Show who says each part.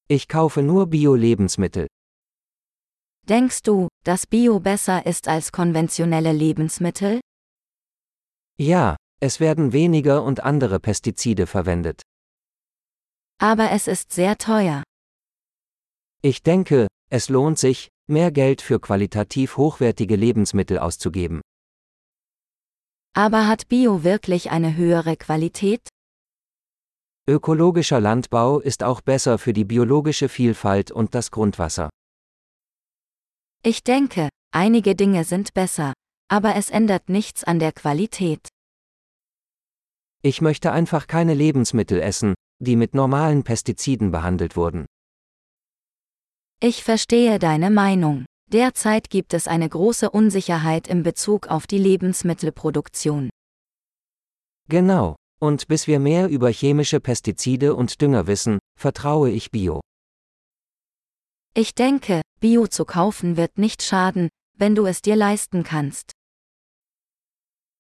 Speaker 1: Ich kaufe nur Bio-Lebensmittel.
Speaker 2: Denkst du, dass Bio besser ist als konventionelle Lebensmittel?
Speaker 1: Ja, es werden weniger und andere Pestizide verwendet.
Speaker 2: Aber es ist sehr teuer.
Speaker 1: Ich denke, es lohnt sich, mehr Geld für qualitativ hochwertige Lebensmittel auszugeben.
Speaker 2: Aber hat Bio wirklich eine höhere Qualität?
Speaker 1: Ökologischer Landbau ist auch besser für die biologische Vielfalt und das Grundwasser.
Speaker 2: Ich denke, einige Dinge sind besser, aber es ändert nichts an der Qualität.
Speaker 1: Ich möchte einfach keine Lebensmittel essen, die mit normalen Pestiziden behandelt wurden.
Speaker 2: Ich verstehe deine Meinung. Derzeit gibt es eine große Unsicherheit in Bezug auf die Lebensmittelproduktion.
Speaker 1: Genau, und bis wir mehr über chemische Pestizide und Dünger wissen, vertraue ich Bio.
Speaker 2: Ich denke, Bio zu kaufen wird nicht schaden, wenn du es dir leisten kannst.